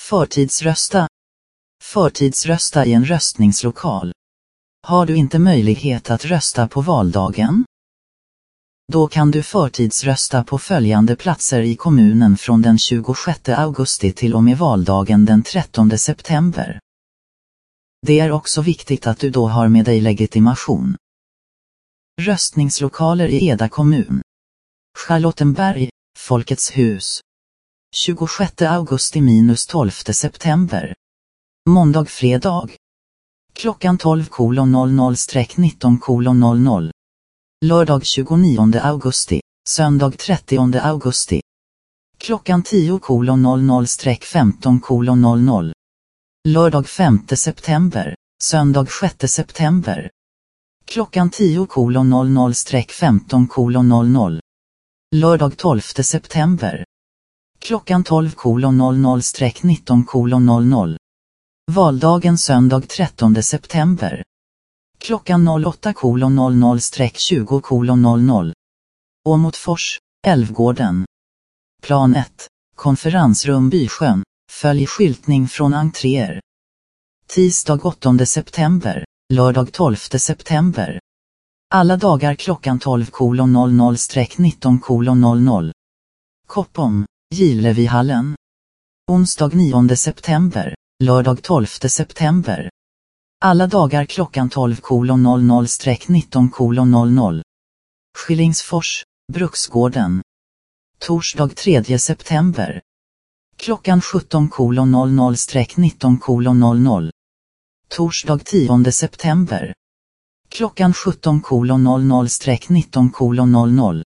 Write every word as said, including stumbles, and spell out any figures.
Förtidsrösta. Förtidsrösta i en röstningslokal. Har du inte möjlighet att rösta på valdagen? Då kan du förtidsrösta på följande platser i kommunen från den tjugosjätte augusti till och med valdagen den trettonde september. Det är också viktigt att du då har med dig legitimation. Röstningslokaler i Eda kommun. Charlottenberg, Folkets hus. tjugosjätte augusti minus tolfte september. Måndag fredag. Klockan tolv noll noll till nitton noll noll. Lördag tjugonionde augusti, söndag trettionde augusti. Klockan tio noll noll till femton noll noll. Lördag femte september, söndag sjätte september. Klockan tio noll noll till femton noll noll. Lördag tolfte september. Klockan tolv noll noll till nitton noll noll. Valdagen söndag trettonde september. Klockan åtta noll noll till tjugo noll noll. Åmotfors, Älvgården. Plan ett, konferensrum Bysjön, följ skyltning från entréer. Tisdag åttonde september, lördag tolfte september. Alla dagar klockan tolv noll noll till nitton noll noll. Koppom, Gilevihallen. Onsdag nionde september, lördag tolfte september. Alla dagar klockan tolv noll noll till nitton noll noll. Skillingsfors, Bruksgården. Torsdag tredje september. Klockan sjutton noll noll till nitton noll noll. Torsdag tionde september. Klockan sjutton noll noll till nitton noll noll.